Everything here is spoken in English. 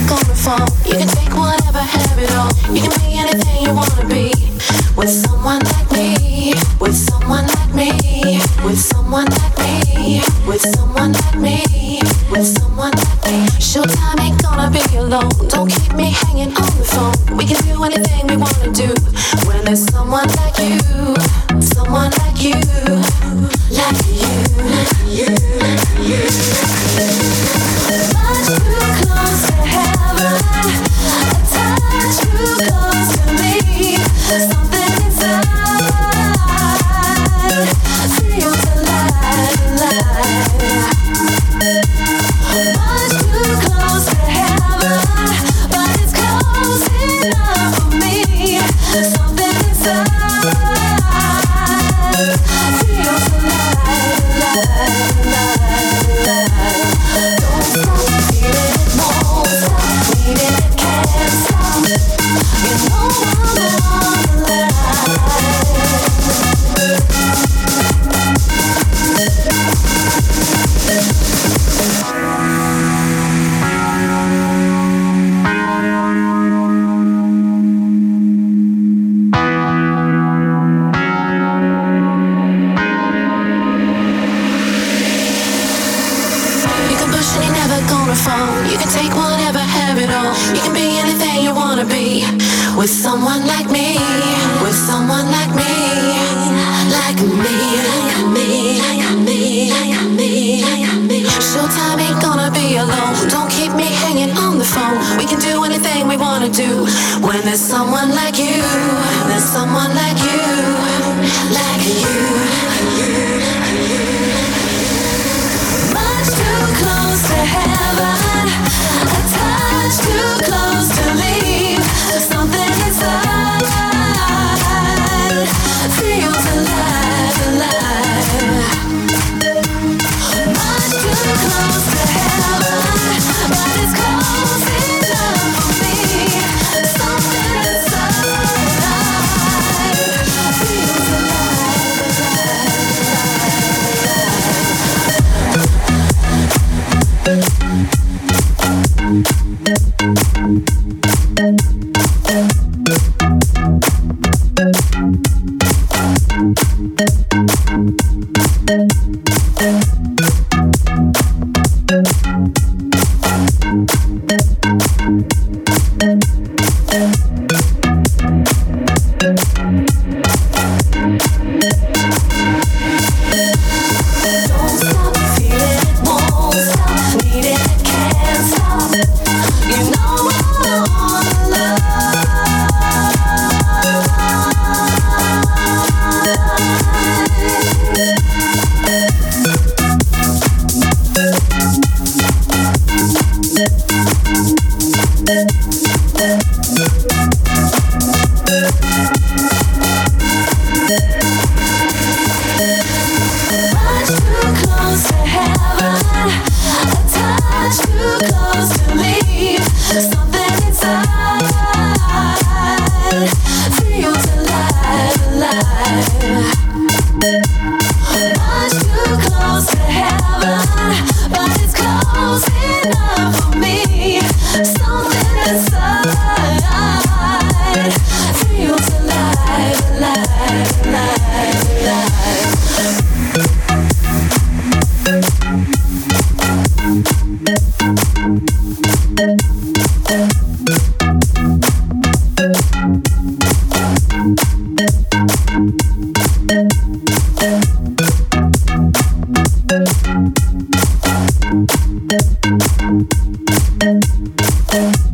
gonna fall. You can take whatever, have it all. You can be anything you wanna be. With someone like me, with someone like me, with someone like me, with someone like me, with someone like me. Showtime ain't gonna be alone. Don't keep me hanging on the phone. We can do anything we wanna do when there's someone like you, someone like you, like you, you, you. Much too close to heaven, a touch too close to me. Something inside feels alive, alive. Much too close to heaven, but it's close enough for me. Something inside feels alive, alive, alive. Don't stop feeling it, won't stop needing it, can't stop. You know I'm on the you can take whatever, have it all. You can be anything you wanna be. With someone like me, with someone like me, like me, like me, like me, like me, like me. Showtime ain't gonna be alone. Don't keep me hanging on the phone. We can do anything we wanna do when there's someone like you, there's someone like you, like you, much too close to heaven, a touch too close to leave. Something inside feels alive, alive. Much too close to heaven, but it's close enough for me. Something inside feels alive, Thank